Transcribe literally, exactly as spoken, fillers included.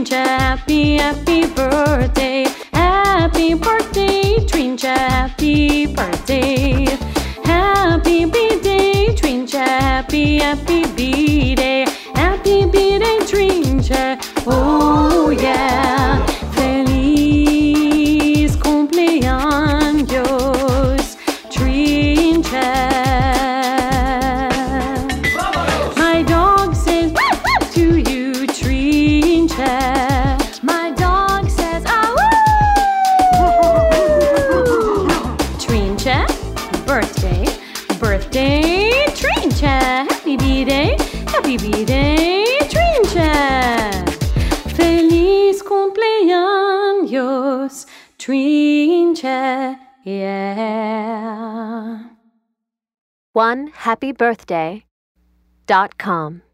Trinche. Happy, happy birthday. Happy birthday, Trinche. Happy birthday. Happy B-Day, Trinche. Happy, happy B-Day. Happy B-Day, Trinche. Oh yeah. Feliz cumpleaños, Trinche. My dog says to you, Trinche. My dog says, ah woo! Trinche, birthday, birthday, Trinche. Happy B-Day, happy B-Day, Trinche. Feliz cumpleaños, Trinche, yeah. one happy birthday dot com